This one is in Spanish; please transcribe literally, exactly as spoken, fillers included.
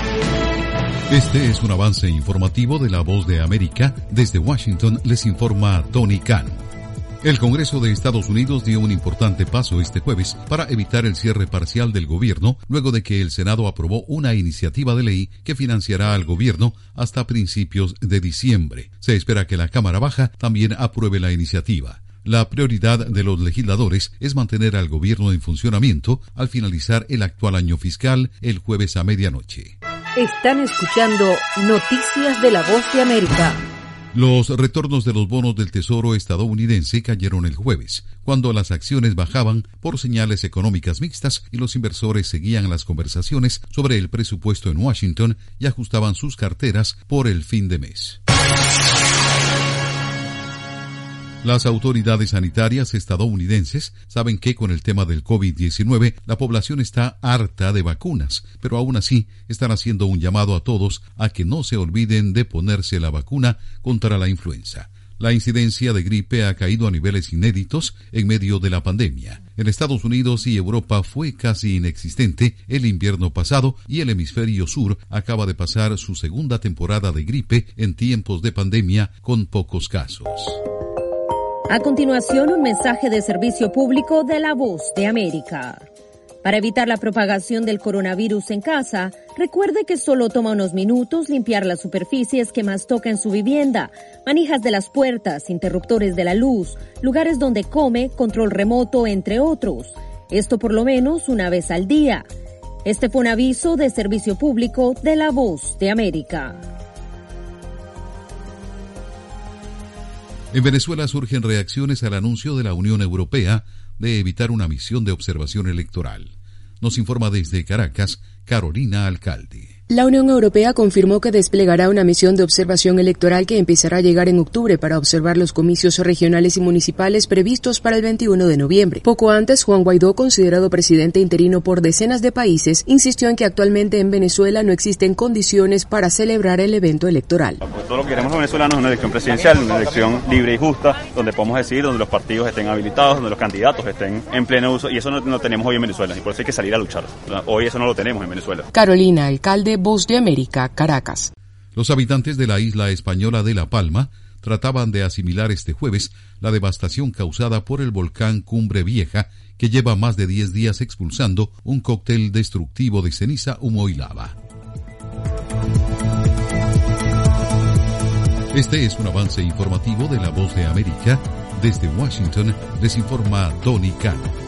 Este es un avance informativo de La Voz de América. Desde Washington les informa Tony Khan. El Congreso de Estados Unidos dio un importante paso este jueves para evitar el cierre parcial del gobierno, luego de que el Senado aprobó una iniciativa de ley que financiará al gobierno hasta principios de diciembre. Se espera que la Cámara Baja también apruebe la iniciativa. La prioridad de los legisladores es mantener al gobierno en funcionamiento al finalizar el actual año fiscal el jueves a medianoche. Están escuchando Noticias de La Voz de América. Los retornos de los bonos del Tesoro estadounidense cayeron el jueves, cuando las acciones bajaban por señales económicas mixtas y los inversores seguían las conversaciones sobre el presupuesto en Washington y ajustaban sus carteras por el fin de mes. Las autoridades sanitarias estadounidenses saben que con el tema del COVID diecinueve la población está harta de vacunas, pero aún así están haciendo un llamado a todos a que no se olviden de ponerse la vacuna contra la influenza. La incidencia de gripe ha caído a niveles inéditos en medio de la pandemia. En Estados Unidos y Europa fue casi inexistente el invierno pasado y el hemisferio sur acaba de pasar su segunda temporada de gripe en tiempos de pandemia con pocos casos. A continuación, un mensaje de servicio público de La Voz de América. Para evitar la propagación del coronavirus en casa, recuerde que solo toma unos minutos limpiar las superficies que más toca en su vivienda, manijas de las puertas, interruptores de la luz, lugares donde come, control remoto, entre otros. Esto por lo menos una vez al día. Este fue un aviso de servicio público de La Voz de América. En Venezuela surgen reacciones al anuncio de la Unión Europea de evitar una misión de observación electoral. Nos informa desde Caracas, Carolina Alcalde. La Unión Europea confirmó que desplegará una misión de observación electoral que empezará a llegar en octubre para observar los comicios regionales y municipales previstos para el veintiuno de noviembre. Poco antes, Juan Guaidó, considerado presidente interino por decenas de países, insistió en que actualmente en Venezuela no existen condiciones para celebrar el evento electoral. Pues todo lo que queremos los venezolanos es una elección presidencial, una elección libre y justa, donde podamos decidir, donde los partidos estén habilitados, donde los candidatos estén en pleno uso, y eso no lo tenemos hoy en Venezuela, y por eso hay que salir a luchar. Hoy eso no lo tenemos en Venezuela. Carolina Alcalde, Voz de América, Caracas. Los habitantes de la isla española de La Palma trataban de asimilar este jueves la devastación causada por el volcán Cumbre Vieja, que lleva más de diez días expulsando un cóctel destructivo de ceniza, humo y lava. Este es un avance informativo de La Voz de América. Desde Washington les informa Tony Khan.